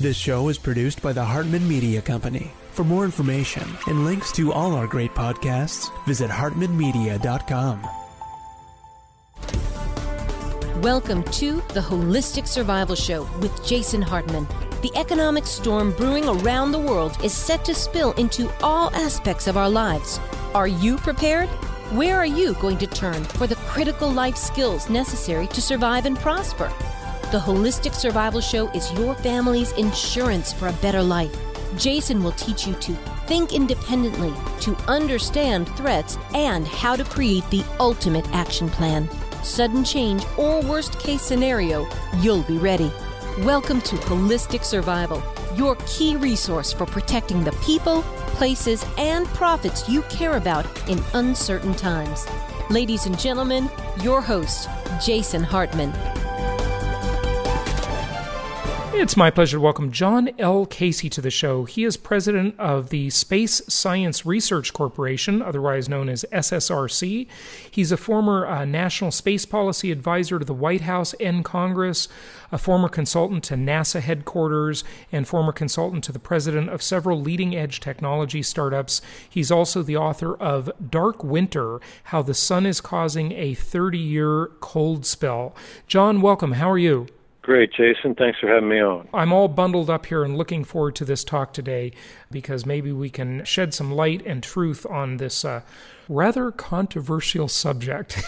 This show is produced by the Hartman Media Company. For more information and links to all our great podcasts, visit hartmanmedia.com. Welcome to the Holistic Survival Show with Jason Hartman. The economic storm brewing around the world is set to spill into all aspects of our lives. Are you prepared? Where are you going to turn for the critical life skills necessary to survive and prosper? The Holistic Survival Show is your family's insurance for a better life. Jason will teach you to think independently, to understand threats, and how to create the ultimate action plan. Sudden change or worst case scenario, you'll be ready. Welcome to Holistic Survival, your key resource for protecting the people, places, and profits you care about in uncertain times. Ladies and gentlemen, your host, Jason Hartman. It's my pleasure to welcome John L. Casey to the show. He is president of the Space Science Research Corporation, otherwise known as SSRC. He's a former National Space Policy Advisor to the White House and Congress, a former consultant to NASA headquarters, and former consultant to the president of several leading-edge technology startups. He's also the author of Dark Winter, How the Sun is Causing a 30-Year Cold Spell. John, welcome. How are you? Great, Jason. Thanks for having me on. I'm all bundled up here and looking forward to this talk today because maybe we can shed some light and truth on this rather controversial subject.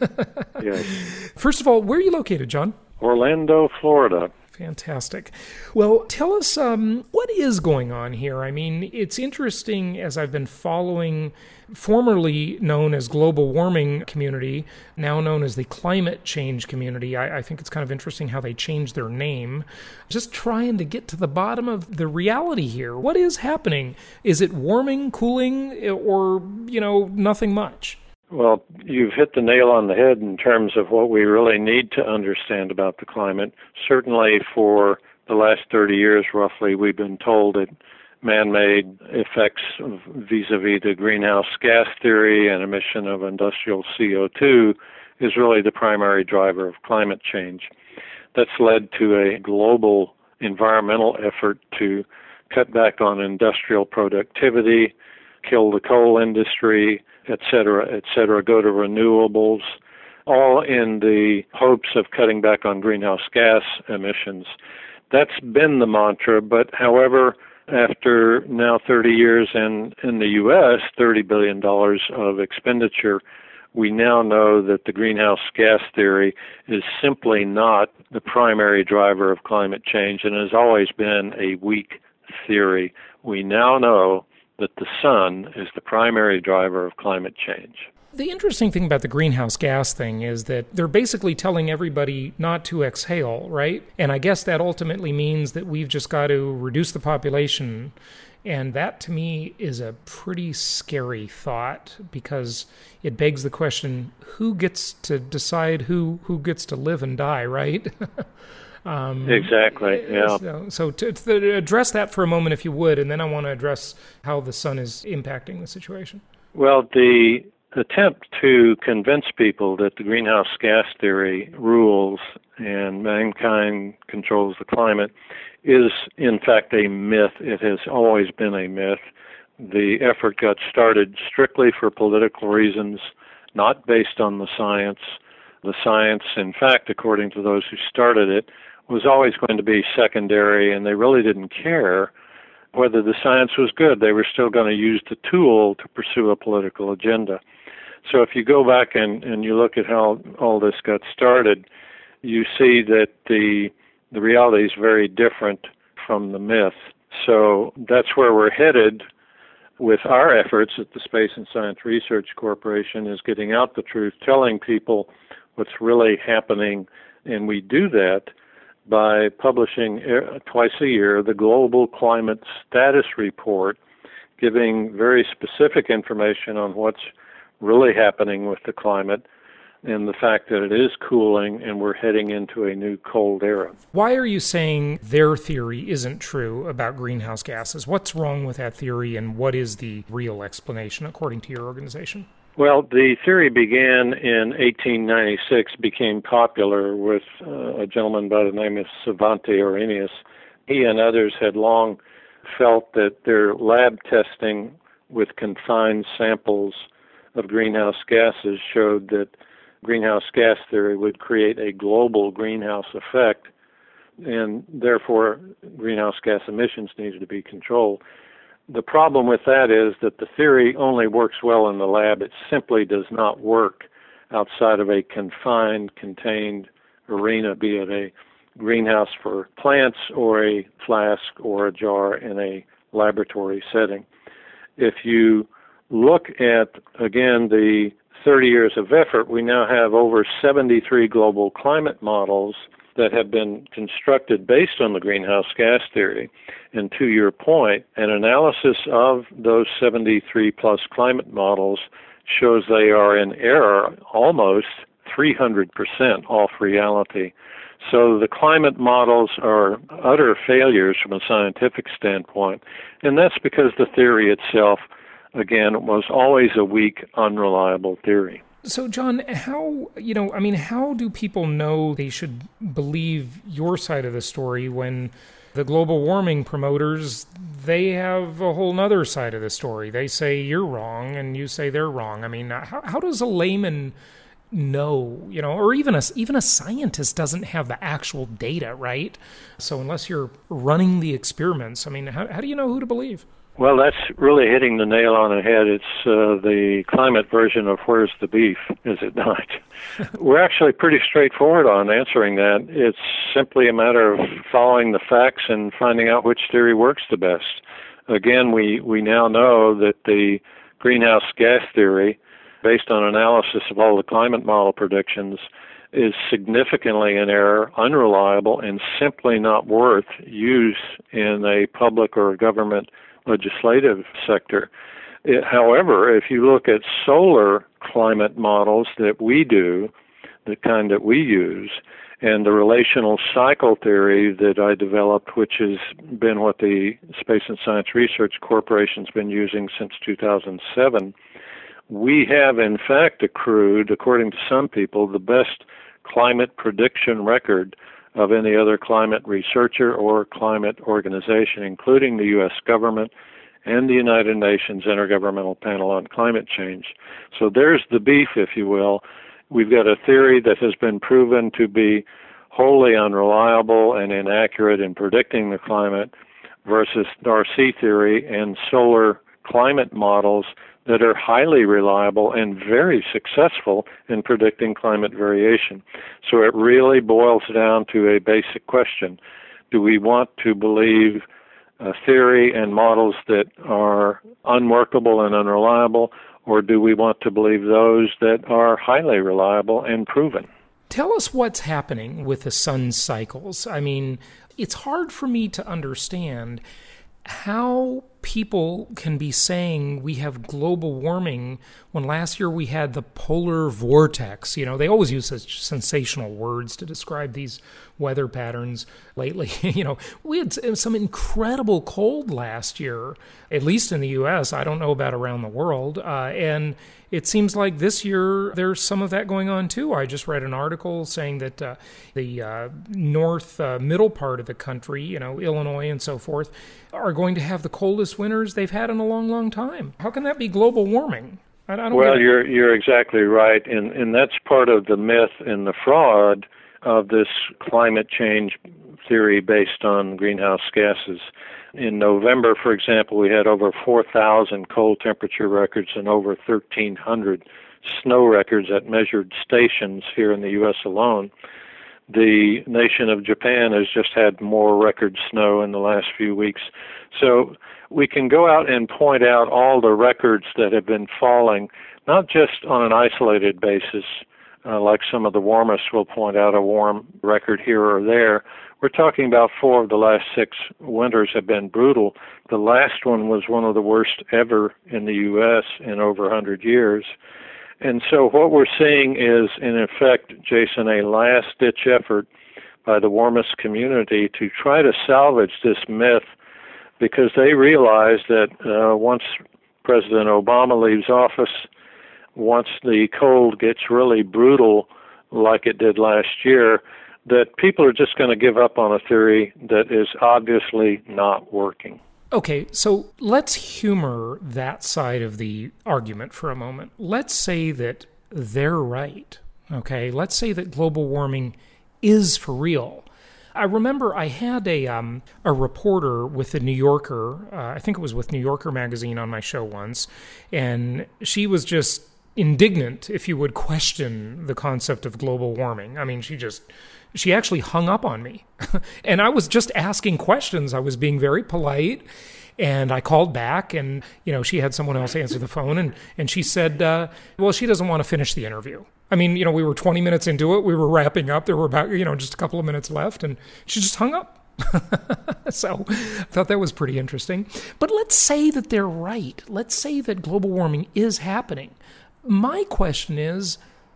Yes. First of all, where are you located, John? Orlando, Florida. Fantastic. Well, tell us what is going on here. I mean, it's interesting as I've been following formerly known as global warming community, now known as the climate change community. I think it's kind of interesting how they changed their name. Just trying to get to the bottom of the reality here. What is happening? Is it warming, cooling, or, nothing much? Well, you've hit the nail on the head in terms of what we really need to understand about the climate. Certainly for the last 30 years, roughly, we've been told that man-made effects vis-a-vis the greenhouse gas theory and emission of industrial CO2 is really the primary driver of climate change. That's led to a global environmental effort to cut back on industrial productivity, kill the coal industry, et cetera, go to renewables, all in the hopes of cutting back on greenhouse gas emissions. That's been the mantra, but however, after now 30 years in the U.S., $30 billion of expenditure, we now know that the greenhouse gas theory is simply not the primary driver of climate change and has always been a weak theory. We now know that the sun is the primary driver of climate change. The interesting thing about the greenhouse gas thing is that they're basically telling everybody not to exhale, right? And I guess that ultimately means that we've just got to reduce the population. And that, to me, is a pretty scary thought because it begs the question, who gets to decide who gets to live and die, right? Exactly, yeah. So to address that for a moment, if you would, and then I want to address how the sun is impacting the situation. Well, the attempt to convince people that the greenhouse gas theory rules and mankind controls the climate is, in fact, a myth. It has always been a myth. The effort got started strictly for political reasons, not based on the science. The science, in fact, according to those who started it, was always going to be secondary, and they really didn't care whether the science was good. They were still going to use the tool to pursue a political agenda. So if you go back and you look at how all this got started, you see that the reality is very different from the myth. So that's where we're headed with our efforts at the Space and Science Research Corporation, is getting out the truth, telling people what's really happening, and we do that by publishing twice a year the Global Climate Status Report, giving very specific information on what's really happening with the climate and the fact that it is cooling and we're heading into a new cold era. Why are you saying their theory isn't true about greenhouse gases? What's wrong with that theory, and what is the real explanation according to your organization? Well, the theory began in 1896, became popular with a gentleman by the name of Svante Arrhenius, He and others had long felt that their lab testing with confined samples of greenhouse gases showed that greenhouse gas theory would create a global greenhouse effect, and therefore greenhouse gas emissions needed to be controlled. The problem with that is that the theory only works well in the lab. It simply does not work outside of a confined, contained arena, be it a greenhouse for plants or a flask or a jar in a laboratory setting. If you look at, again, the 30 years of effort, we now have over 73 global climate models that have been constructed based on the greenhouse gas theory. And to your point, an analysis of those 73-plus climate models shows they are in error almost 300% off reality. So the climate models are utter failures from a scientific standpoint, and that's because the theory itself, again, was always a weak, unreliable theory. So, John, how do people know they should believe your side of the story when the global warming promoters, they have a whole other side of the story? They say you're wrong and you say they're wrong. I mean, how does a layman know, or even a scientist doesn't have the actual data, right? So unless you're running the experiments, I mean, how do you know who to believe? Well, that's really hitting the nail on the head. It's the climate version of where's the beef, is it not? We're actually pretty straightforward on answering that. It's simply a matter of following the facts and finding out which theory works the best. Again, we now know that the greenhouse gas theory, based on analysis of all the climate model predictions, is significantly in error, unreliable, and simply not worth use in a public or government legislative sector. However, if you look at solar climate models that we do, the kind that we use, and the relational cycle theory that I developed, which has been what the Space and Science Research Corporation's been using since 2007, we have in fact accrued, according to some people, the best climate prediction record of any other climate researcher or climate organization, including the U.S. government and the United Nations Intergovernmental Panel on Climate Change. So there's the beef, if you will. We've got a theory that has been proven to be wholly unreliable and inaccurate in predicting the climate versus Darcy theory and solar climate models that are highly reliable and very successful in predicting climate variation. So it really boils down to a basic question. Do we want to believe a theory and models that are unworkable and unreliable, or do we want to believe those that are highly reliable and proven? Tell us what's happening with the sun's cycles. I mean, it's hard for me to understand how people can be saying we have global warming when last year we had the polar vortex. They always use such sensational words to describe these weather patterns lately. We had some incredible cold last year, at least in the U.S. I don't know about around the world. And it seems like this year there's some of that going on too. I just read an article saying that the north middle part of the country, Illinois and so forth, are going to have the coldest winters they've had in a long, long time. How can that be global warming? I don't well, get it. You're exactly right, and that's part of the myth and the fraud of this climate change theory based on greenhouse gases. In November, for example, we had over 4,000 cold temperature records and over 1,300 snow records at measured stations here in the U.S. alone. The nation of Japan has just had more record snow in the last few weeks. So we can go out and point out all the records that have been falling, not just on an isolated basis, like some of the warmists will point out a warm record here or there. We're talking about 4 of the last 6 winters have been brutal. The last one was one of the worst ever in the U.S. in over 100 years. And so what we're seeing is, in effect, Jason, a last-ditch effort by the warmist community to try to salvage this myth, because they realize that once President Obama leaves office, once the cold gets really brutal like it did last year, that people are just going to give up on a theory that is obviously not working. Okay, so let's humor that side of the argument for a moment. Let's say that they're right, okay? Let's say that global warming is for real. I remember I had a reporter with the New Yorker, I think it was with New Yorker magazine on my show once, and she was just indignant if you would question the concept of global warming. I mean, she actually hung up on me. And I was just asking questions. I was being very polite. And I called back and, she had someone else answer the phone. And she said, well, she doesn't want to finish the interview. I mean, we were 20 minutes into it. We were wrapping up. There were about, just a couple of minutes left. And she just hung up. So I thought that was pretty interesting. But let's say that they're right. Let's say that global warming is happening. My question is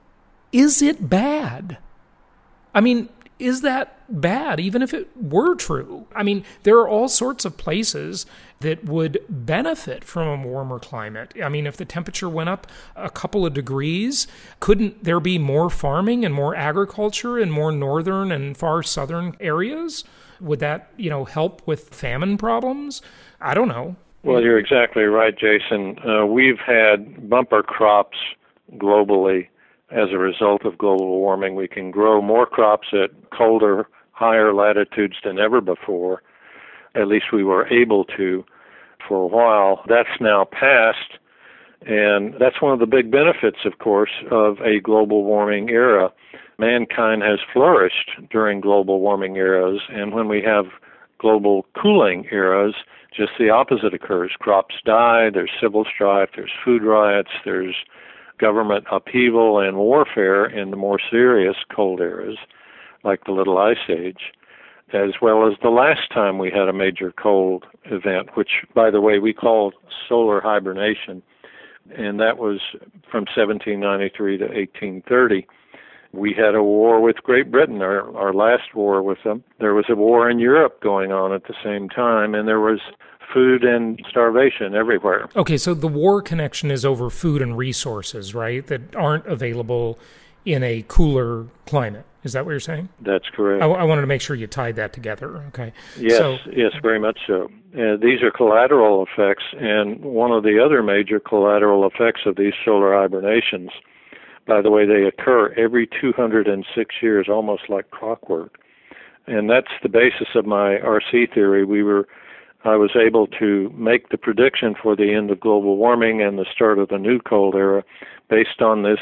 it bad? I mean, is that bad, even if it were true? I mean, there are all sorts of places that would benefit from a warmer climate. I mean, if the temperature went up a couple of degrees, couldn't there be more farming and more agriculture in more northern and far southern areas? Would that, help with famine problems? I don't know. Well, you're exactly right, Jason. We've had bumper crops globally as a result of global warming. We can grow more crops at colder, higher latitudes than ever before. At least we were able to for a while. That's now past, and that's one of the big benefits, of course, of a global warming era. Mankind has flourished during global warming eras, and when we have global cooling eras, just the opposite occurs. Crops die, there's civil strife, there's food riots, there's government upheaval and warfare in the more serious cold eras, like the Little Ice Age, as well as the last time we had a major cold event, which, by the way, we call solar hibernation, and that was from 1793 to 1830. We had a war with Great Britain, our last war with them. There was a war in Europe going on at the same time, and there was food and starvation everywhere. Okay, so the war connection is over food and resources, right, that aren't available in a cooler climate. Is that what you're saying? That's correct. I wanted to make sure you tied that together. Okay. Yes, yes, very much so. These are collateral effects, and one of the other major collateral effects of these solar hibernations, by the way, they occur every 206 years, almost like clockwork. And that's the basis of my RC theory. I was able to make the prediction for the end of global warming and the start of the new cold era based on this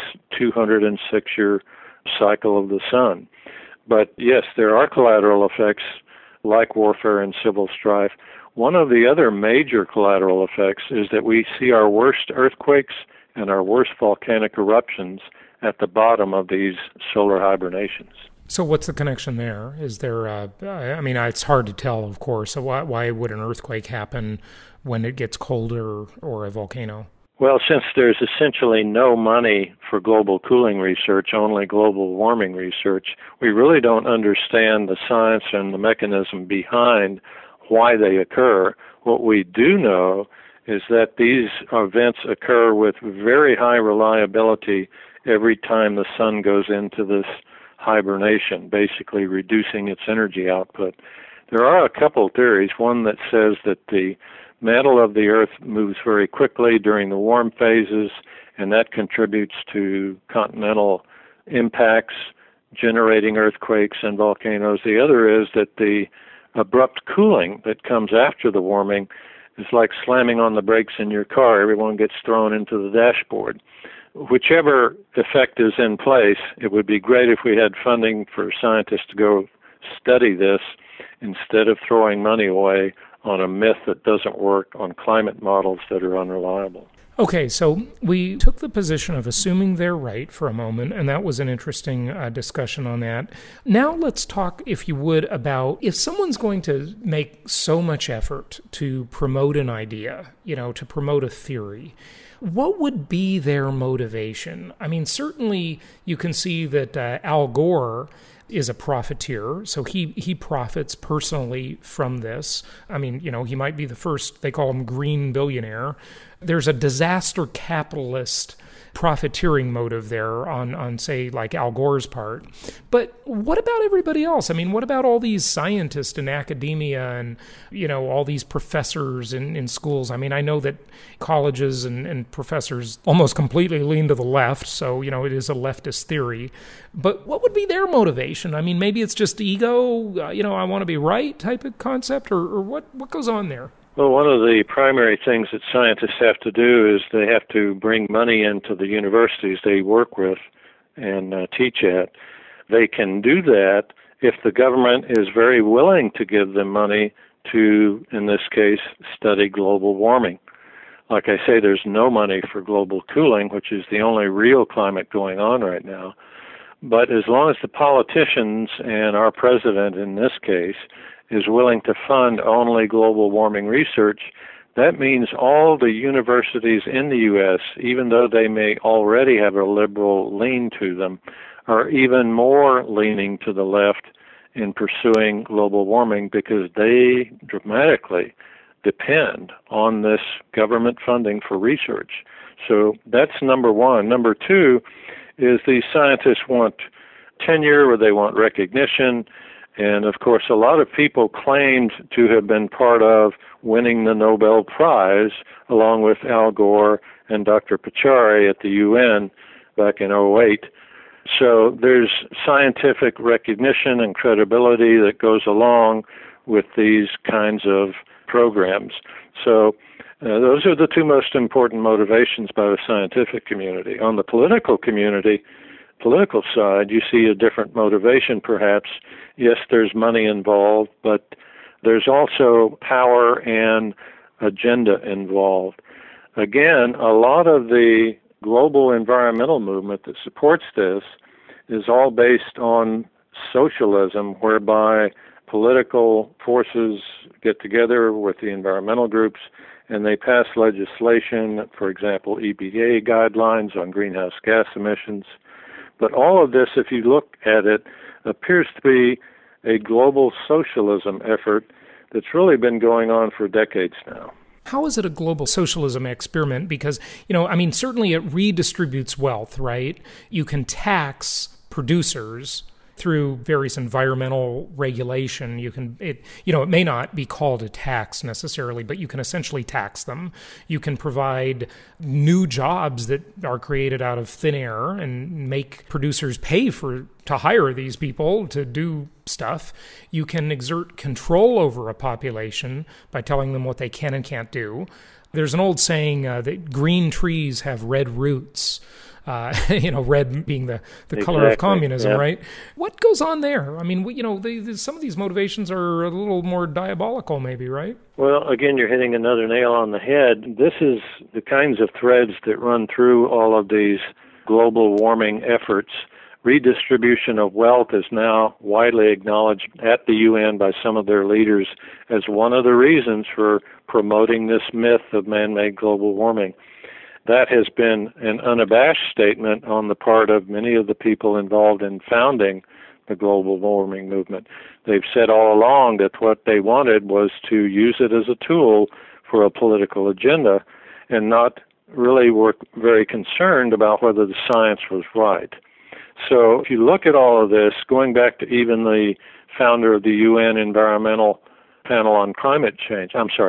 206-year cycle of the sun. But yes, there are collateral effects like warfare and civil strife. One of the other major collateral effects is that we see our worst earthquakes and our worst volcanic eruptions at the bottom of these solar hibernations. So what's the connection there? Is there, it's hard to tell, of course. So why would an earthquake happen when it gets colder or a volcano? Well, since there's essentially no money for global cooling research, only global warming research, we really don't understand the science and the mechanism behind why they occur. What we do know is that these events occur with very high reliability every time the sun goes into this hibernation, basically reducing its energy output. There are a couple theories. One that says that the mantle of the Earth moves very quickly during the warm phases, and that contributes to continental impacts, generating earthquakes and volcanoes. The other is that the abrupt cooling that comes after the warming is like slamming on the brakes in your car. Everyone gets thrown into the dashboard. Whichever effect is in place, it would be great if we had funding for scientists to go study this instead of throwing money away on a myth that doesn't work, on climate models that are unreliable. Okay, so we took the position of assuming they're right for a moment, and that was an interesting discussion on that. Now let's talk, if you would, about if someone's going to make so much effort to promote an idea, to promote a theory, what would be their motivation? I mean, certainly you can see that Al Gore is a profiteer, so he profits personally from this. I mean, he might be the first, they call him green billionaire. There's a disaster capitalist profiteering motive there on say, like Al Gore's part. But what about everybody else? I mean, what about all these scientists in academia and, all these professors in schools? I mean, I know that colleges and professors almost completely lean to the left, so, it is a leftist theory. But what would be their motivation? I mean, maybe it's just ego, I want to be right type of concept, or what goes on there? Well, one of the primary things that scientists have to do is they have to bring money into the universities they work with and teach at. They can do that if the government is very willing to give them money to, in this case, study global warming. Like I say, there's no money for global cooling, which is the only real climate going on right now. But as long as the politicians and our president in this case is willing to fund only global warming research, that means all the universities in the U.S., even though they may already have a liberal lean to them, are even more leaning to the left in pursuing global warming because they dramatically depend on this government funding for research. So that's number one. Number two is these scientists want tenure or they want recognition. And, of course, a lot of people claimed to have been part of winning the Nobel Prize, along with Al Gore and Dr. Pachauri at the UN back in 2008. So there's scientific recognition and credibility that goes along with these kinds of programs. So those are the two most important motivations by the scientific community. On the political side, you see a different motivation perhaps. Yes, there's money involved, but there's also power and agenda involved. Again, a lot of the global environmental movement that supports this is all based on socialism, whereby political forces get together with the environmental groups and they pass legislation, for example, EPA guidelines on greenhouse gas emissions. But all of this, if you look at it, appears to be a global socialism effort that's really been going on for decades now. How is it a global socialism experiment? Because, certainly it redistributes wealth, right? You can tax producers through various environmental regulation. It may not be called a tax necessarily, but you can essentially tax them. You can provide new jobs that are created out of thin air and make producers pay to hire these people to do stuff. You can exert control over a population by telling them what they can and can't do. There's an old saying that green trees have red roots. Red being the color of communism, yeah. Right? What goes on there? I mean, some of these motivations are a little more diabolical, maybe, right? Well, again, you're hitting another nail on the head. This is the kinds of threads that run through all of these global warming efforts. Redistribution of wealth is now widely acknowledged at the UN by some of their leaders as one of the reasons for promoting this myth of man-made global warming. That has been an unabashed statement on the part of many of the people involved in founding the global warming movement. They've said all along that what they wanted was to use it as a tool for a political agenda and not really were very concerned about whether the science was right. So if you look at all of this, going back to even the founder of the UN International Panel on Climate Change,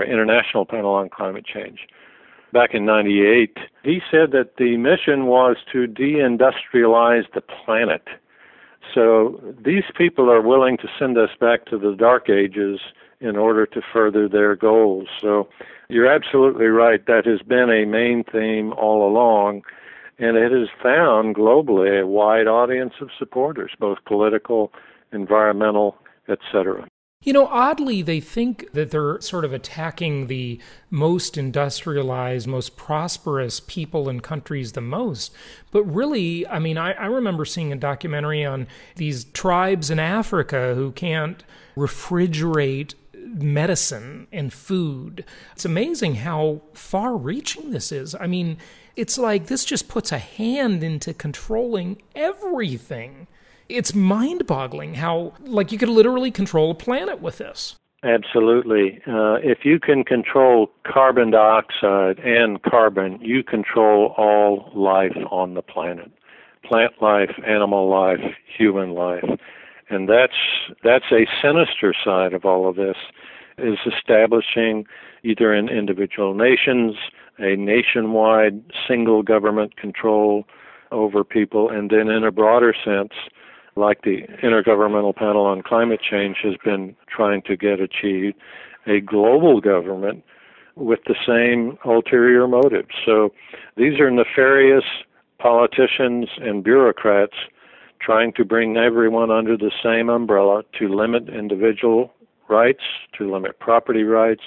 back in 1998, he said that the mission was to deindustrialize the planet. So these people are willing to send us back to the dark ages in order to further their goals. So you're absolutely right. That has been a main theme all along, and it has found globally a wide audience of supporters, both political, environmental, etc. Oddly, they think that they're sort of attacking the most industrialized, most prosperous people and countries the most. But really, I remember seeing a documentary on these tribes in Africa who can't refrigerate medicine and food. It's amazing how far-reaching this is. It's like this just puts a hand into controlling everything. It's mind-boggling how, you could literally control a planet with this. Absolutely. If you can control carbon dioxide and carbon, you control all life on the planet. Plant life, animal life, human life. And that's a sinister side of all of this, is establishing either in individual nations, a nationwide single government control over people, and then in a broader sense, like the Intergovernmental Panel on Climate Change has been trying to get achieved, a global government with the same ulterior motives. So these are nefarious politicians and bureaucrats trying to bring everyone under the same umbrella to limit individual rights, to limit property rights,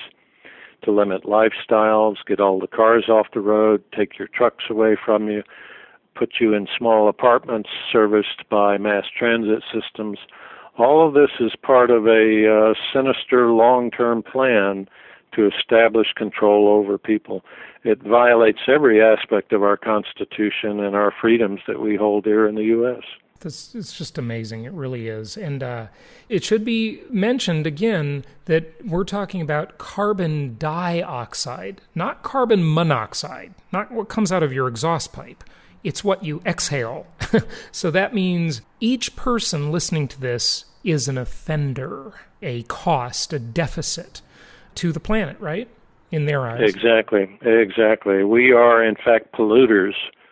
to limit lifestyles, get all the cars off the road, take your trucks away from you, put you in small apartments serviced by mass transit systems. All of this is part of a sinister long-term plan to establish control over people. It violates every aspect of our Constitution and our freedoms that we hold here in the U.S. It's just amazing. It really is. And it should be mentioned again that we're talking about carbon dioxide, not carbon monoxide, not what comes out of your exhaust pipe. It's what you exhale. So that means each person listening to this is an offender, a cost, a deficit to the planet, right? In their eyes. Exactly. We are, in fact, polluters,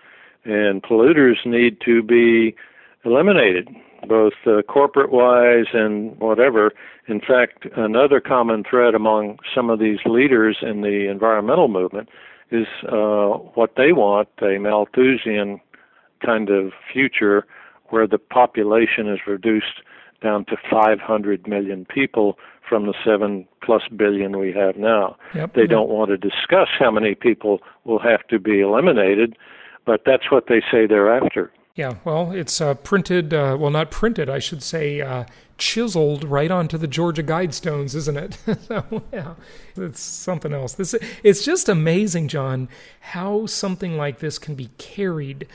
and polluters need to be eliminated, both corporate-wise and whatever. In fact, another common thread among some of these leaders in the environmental movement is what they want, a Malthusian kind of future where the population is reduced down to 500 million people from the 7+ billion we have now. They don't want to discuss how many people will have to be eliminated, but that's what they say they're after. Yeah, well, it's printed, not printed, I should say, chiseled right onto the Georgia Guidestones, isn't it? So, yeah, it's something else. It's just amazing, John, how something like this can be carried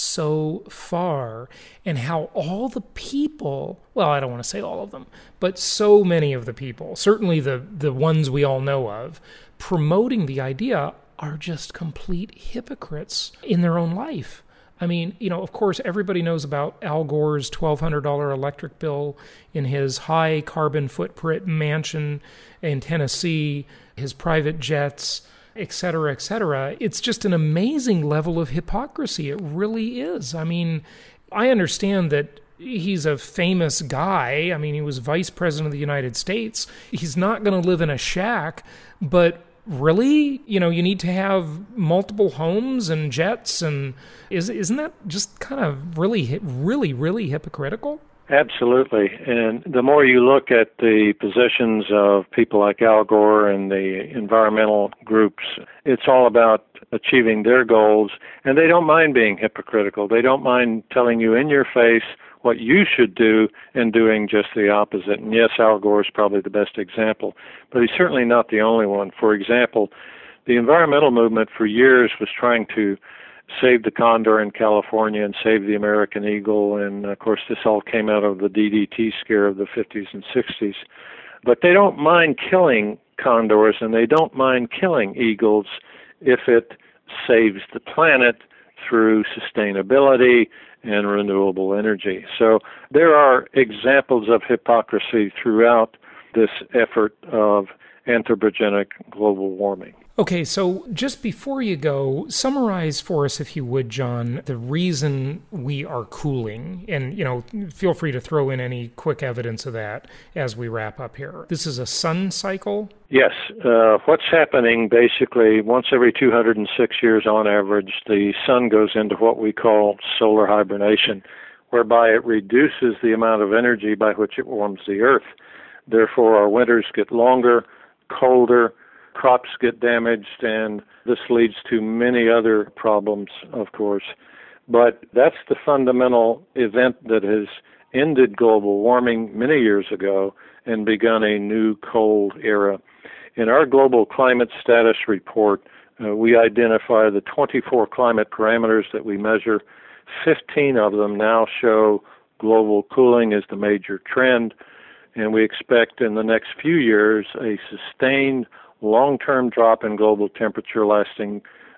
so far, and how all the people, well, I don't want to say all of them, but so many of the people, certainly the ones we all know of, promoting the idea are just complete hypocrites in their own life. I mean, of course, everybody knows about Al Gore's $1,200 electric bill in his high carbon footprint mansion in Tennessee, his private jets, et cetera, et cetera. It's just an amazing level of hypocrisy. It really is. I mean, I understand that he's a famous guy. I mean, he was vice president of the United States. He's not going to live in a shack, but really? You need to have multiple homes and jets, and isn't that just kind of really, really, really hypocritical? Absolutely. And the more you look at the positions of people like Al Gore and the environmental groups, it's all about achieving their goals, and they don't mind being hypocritical. They don't mind telling you in your face what you should do and doing just the opposite. And yes, Al Gore is probably the best example, but he's certainly not the only one. For example, the environmental movement for years was trying to save the condor in California and save the American eagle, and of course this all came out of the DDT scare of the 50s and 60s. But they don't mind killing condors and they don't mind killing eagles if it saves the planet through sustainability and renewable energy. So there are examples of hypocrisy throughout this effort of anthropogenic global warming. Okay, so just before you go, summarize for us, if you would, John, the reason we are cooling. And, feel free to throw in any quick evidence of that as we wrap up here. This is a sun cycle? Yes. What's happening, basically, once every 206 years on average, the sun goes into what we call solar hibernation, whereby it reduces the amount of energy by which it warms the Earth. Therefore, our winters get longer, colder, crops get damaged, and this leads to many other problems, of course. But that's the fundamental event that has ended global warming many years ago and begun a new cold era. In our global climate status report, we identify the 24 climate parameters that we measure. 15 of them now show global cooling as the major trend. and we expect in the next few years a sustained long-term drop in global temperature lasting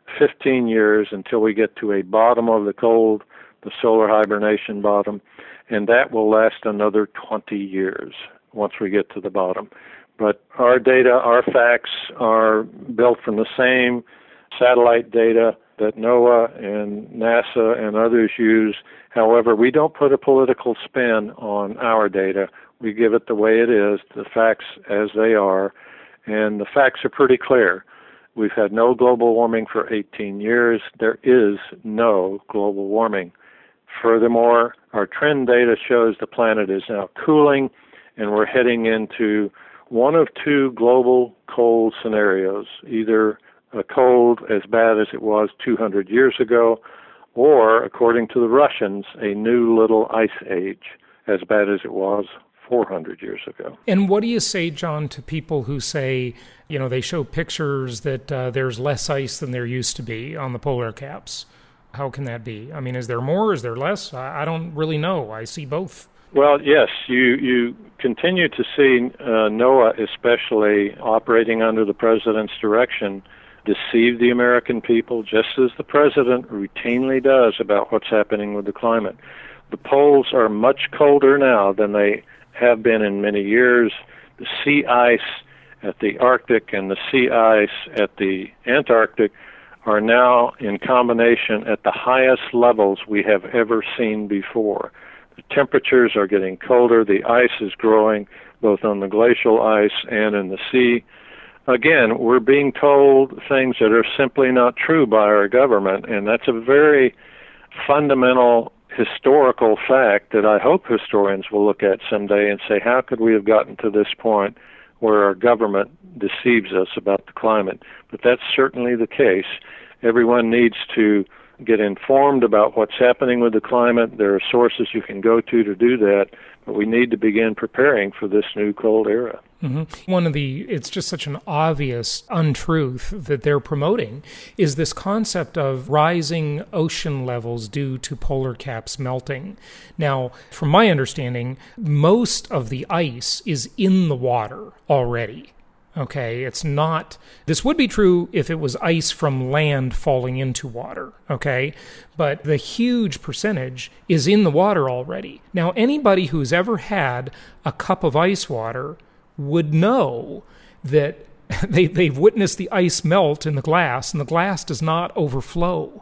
15 years until we get to a bottom of the cold, the solar hibernation bottom, and that will last another 20 years once we get to the bottom. But our data, our facts are built from the same satellite data that NOAA and NASA and others use. However, we don't put a political spin on our data. We give it the way it is, the facts as they are, and the facts are pretty clear. We've had no global warming for 18 years. There is no global warming. Furthermore, our trend data shows the planet is now cooling, and we're heading into one of two global cold scenarios, either a cold as bad as it was 200 years ago, or, according to the Russians, a new little ice age as bad as it was 400 years ago. And what do you say, John, to people who say, they show pictures that there's less ice than there used to be on the polar caps? How can that be? I mean, is there more? Is there less? I don't really know. I see both. Well, yes, you continue to see NOAA especially operating under the president's direction deceive the American people, just as the president routinely does about what's happening with the climate. The poles are much colder now than they have been in many years. The sea ice at the Arctic and the sea ice at the Antarctic are now in combination at the highest levels we have ever seen before. The temperatures are getting colder. The ice is growing, both on the glacial ice and in the sea. Again, we're being told things that are simply not true by our government, and that's a very fundamental historical fact that I hope historians will look at someday and say, how could we have gotten to this point where our government deceives us about the climate? But that's certainly the case. Everyone needs to get informed about what's happening with the climate. There are sources you can go to do that, but we need to begin preparing for this new cold era. Mm-hmm. It's just such an obvious untruth that they're promoting is this concept of rising ocean levels due to polar caps melting. Now, from my understanding, most of the ice is in the water already. Okay, it's not, this would be true if it was ice from land falling into water, okay? But the huge percentage is in the water already. Now, anybody who's ever had a cup of ice water would know that they've witnessed the ice melt in the glass, and the glass does not overflow.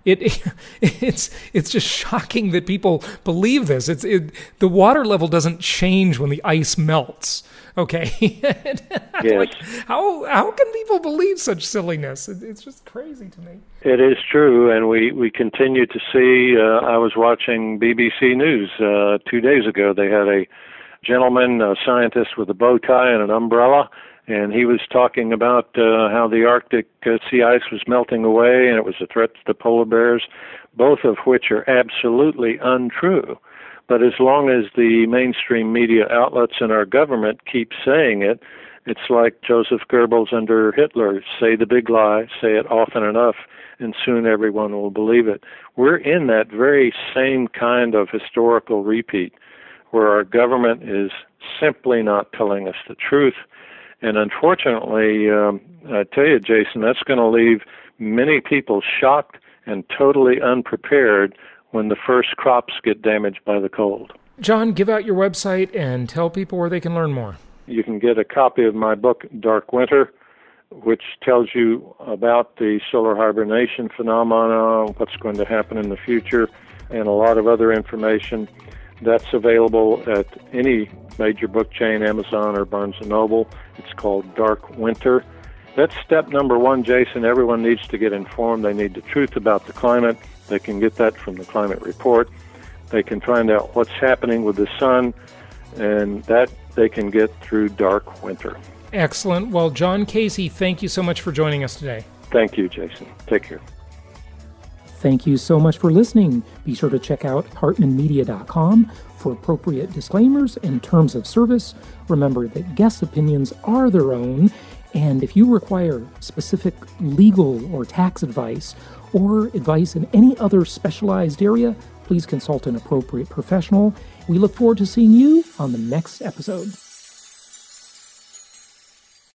It's just shocking that people believe this. The water level doesn't change when the ice melts. Okay, yes. Like, how can people believe such silliness? It's just crazy to me. It is true, and we continue to see. I was watching BBC News 2 days ago. They had a gentleman, a scientist with a bow tie and an umbrella, and he was talking about how the Arctic sea ice was melting away, and it was a threat to the polar bears, both of which are absolutely untrue. But as long as the mainstream media outlets and our government keep saying it, it's like Joseph Goebbels under Hitler, say the big lie, say it often enough, and soon everyone will believe it. We're in that very same kind of historical repeat, where our government is simply not telling us the truth. And unfortunately, I tell you, Jason, that's going to leave many people shocked and totally unprepared when the first crops get damaged by the cold. John, give out your website and tell people where they can learn more. You can get a copy of my book, Dark Winter, which tells you about the solar hibernation phenomena, what's going to happen in the future, and a lot of other information. That's available at any major book chain, Amazon or Barnes & Noble. It's called Dark Winter. That's step number one, Jason. Everyone needs to get informed. They need the truth about the climate. They can get that from the climate report. They can find out what's happening with the sun, and that they can get through Dark Winter. Excellent. Well, John Casey, thank you so much for joining us today. Thank you, Jason. Take care. Thank you so much for listening. Be sure to check out hartmanmedia.com for appropriate disclaimers and terms of service. Remember that guest opinions are their own, and if you require specific legal or tax advice or advice in any other specialized area, please consult an appropriate professional. We look forward to seeing you on the next episode.